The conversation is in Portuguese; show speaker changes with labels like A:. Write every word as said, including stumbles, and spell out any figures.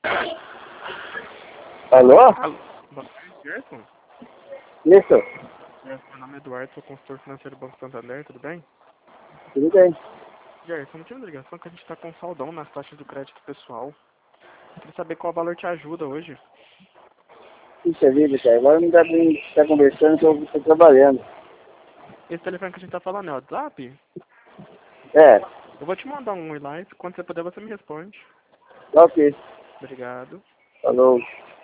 A: Alô?
B: Alô? Boa tarde, Gerson?
A: Isso,
B: Gerson, meu nome é Eduardo, sou consultor financeiro do Banco Santander, tudo bem?
A: tudo bem.
B: Gerson, o motivo da ligação é que a gente está com saldão nas taxas do crédito pessoal. Queria saber qual valor te ajuda hoje.
A: Puxa vida, cara, agora não dá pra gente estar conversando que eu estou trabalhando.
B: Esse telefone que a gente tá falando é o WhatsApp?
A: É,
B: Eu vou te mandar um oi lá e quando você puder você me responde.
A: ok,
B: Obrigado.
A: falou.